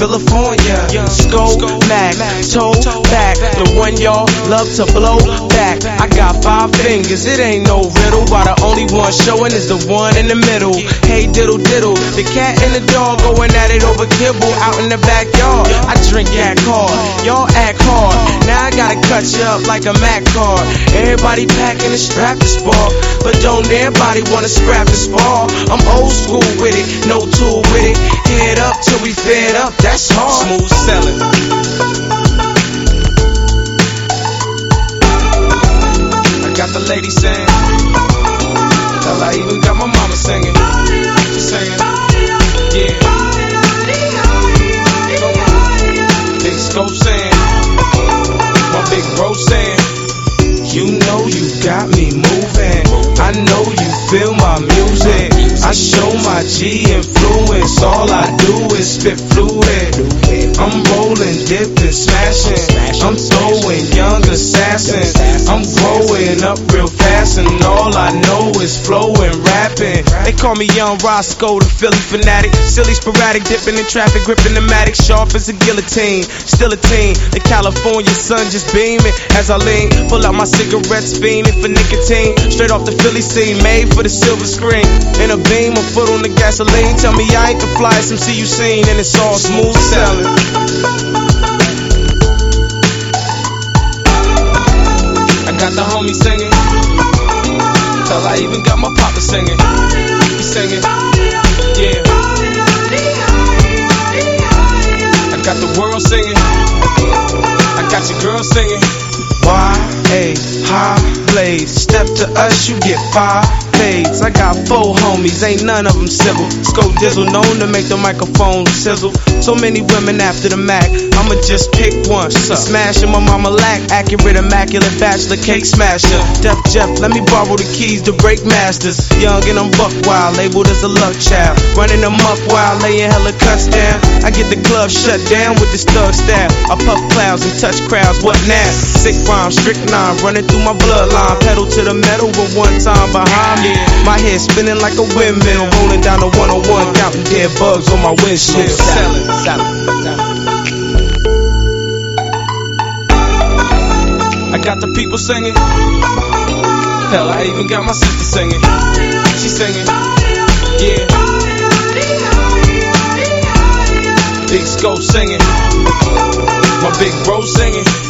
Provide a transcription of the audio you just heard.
California. Scope, Mac, toe, back. The one y'all love to blow back. I got 5 fingers, it ain't no riddle. Why the only one showing is the one in the middle. Hey diddle diddle, the cat and the dog going at it over kibble out in the backyard. I drink yak hard, y'all act hard. Now I gotta cut you up like a Mac card. Everybody packing a strap to spark, but don't everybody wanna scrap the spar. I'm old school with it, no tool with it. Head up till we fed up, that's hard. Smooth selling. I got the lady saying, hell, I even got my mama singing. She saying, yeah. Big Scope saying, my big bro saying, you know you got me moving. I know you feel my music. I show my G influence. All I do is spit fluid. I'm rolling, dipping, smashing. I'm throwing young assassins. I'm growing up real fast, and all I know is flowing, rapping. They call me Young Roscoe, the Philly fanatic. Silly, sporadic, dipping in traffic, gripping the matic, sharp as a guillotine. Still a teen, the California sun just beaming as I lean. Pull out my cigarettes, fiending for nicotine. Straight off the Philly scene, made for the silver screen. In a beam, a foot on the gasoline. Tell me I ain't the flyest MC you seen, and it's all smooth selling. I got the homie singing. Hell, I even got my papa singing. He singing, yeah. I got the world singing. I got your girl singing. Y.A. High Blaze. Step to us, you get 5 fades. I got 4 homies, ain't none of them civil. Scope Dizzle, known to make the microphone sizzle. So many women after the Mac, I'ma just pick one. Smashing my mama lack, accurate, immaculate bachelor, cake smasher. Def Jeff, let me borrow the keys to break masters. Young and I'm buck wild, labeled as a luck child. Running them up while laying hella cuts down. I get the club shut down with this thug style. I puff clouds and touch crowds, what now? Sick rhyme, strychnine, running through my bloodline. Pedal to the metal, but one time behind me. My head spinning like a windmill, rolling down the 101, counting dead bugs on my windshield. Selling. I got the people singing. Hell, I even got my sister singing. She singing, yeah. Big Scope singing. My big bro singing.